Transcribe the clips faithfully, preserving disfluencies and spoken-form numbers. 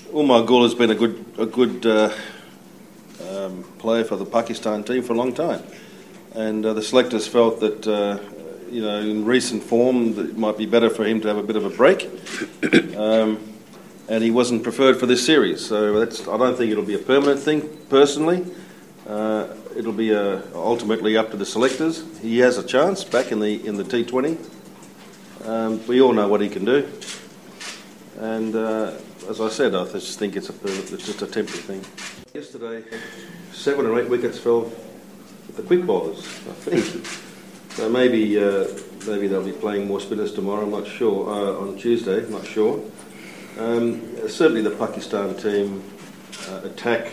Umar Gul has been a good a good uh, um, player for the Pakistan team for a long time, and uh, the selectors felt that uh, you know in recent form that it might be better for him to have a bit of a break, um, and he wasn't preferred for this series. So that's I don't think it'll be a permanent thing. Personally, uh, it'll be uh, ultimately up to the selectors. He has a chance back in the in the T twenty. Um, we all know what he can do, and. Uh, As I said, I just think it's a it's just a temporary thing. Yesterday, seven or eight wickets fell with the quick bowlers, I think. So maybe uh, maybe they'll be playing more spinners tomorrow. I'm not sure. Uh, on Tuesday, I'm not sure. Um, certainly, the Pakistan team uh, attack.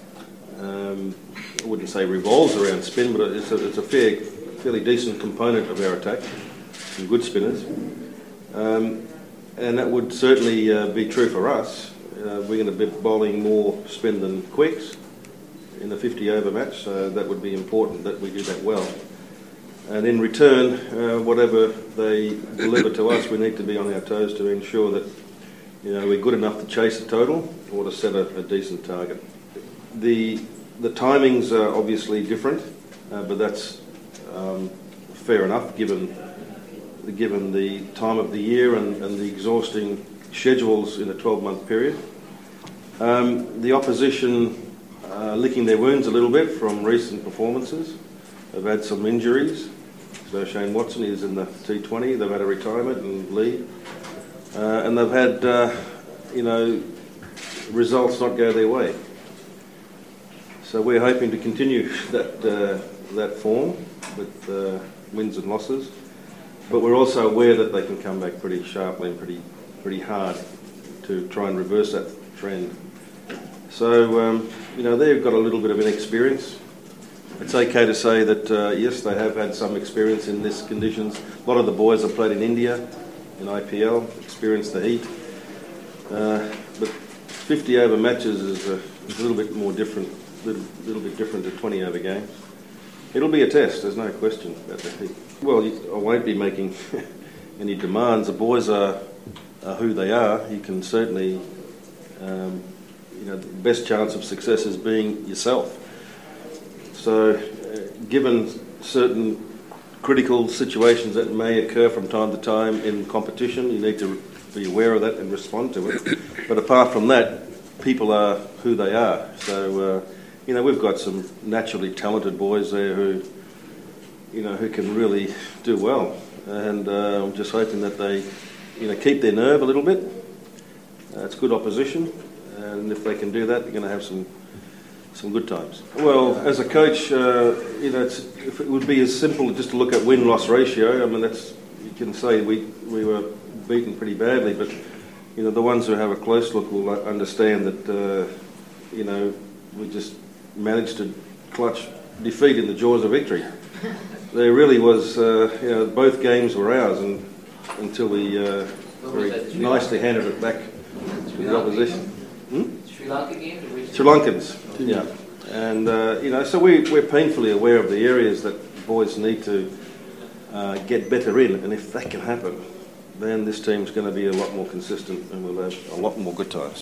Um, I wouldn't say revolves around spin, but it's a, it's a fair, fairly decent component of our attack. Some good spinners. Um, And that would certainly uh, be true for us. Uh, we're going to be bowling more spin than quicks in the fifty over match, so that would be important that we do that well. And in return, uh, whatever they deliver to us, we need to be on our toes to ensure that you know we're good enough to chase the total or to set a, a decent target. The the timings are obviously different, uh, but that's um, fair enough given. given the time of the year and, and the exhausting schedules in a twelve-month period. Um, the opposition uh, licking their wounds a little bit from recent performances. They've had some injuries. So Shane Watson is in the T twenty. They've had a retirement and leave. Uh, and they've had, uh, you know, results not go their way. So we're hoping to continue that, uh, that form with uh, wins and losses. But we're also aware that they can come back pretty sharply and pretty pretty hard to try and reverse that trend. So, um, you know, they've got a little bit of inexperience. It's okay to say that, uh, yes, they have had some experience in these conditions. A lot of the boys have played in India, in I P L, experienced the heat. Uh, but fifty over matches is a, is a little bit more different, a little, little bit different to twenty over games. It'll be a test, there's no question about the heat. Well, I won't be making any demands. The boys are, are who they are. You can certainly, um, you know, the best chance of success is being yourself. So, uh, given certain critical situations that may occur from time to time in competition, you need to be aware of that and respond to it. But apart from that, people are who they are. So, uh, you know, we've got some naturally talented boys there who, you know, who can really do well. And uh, I'm just hoping that they, you know, keep their nerve a little bit. Uh, it's good opposition, and if they can do that, they're going to have some some good times. Well, as a coach, uh, you know, it's, if it would be as simple just to look at win-loss ratio. I mean, that's you can say we we were beaten pretty badly, but you know, the ones who have a close look will understand that uh, you know we just managed to clutch defeat in the jaws of victory. There really was, uh, you know, both games were ours, and until we uh, very nicely handed it back to the opposition. Hmm? Sri Lanka game? Sri Lankans, yeah. And, uh, you know, so we, we're painfully aware of the areas that boys need to uh, get better in, and if that can happen, then this team's going to be a lot more consistent and we'll have a lot more good times.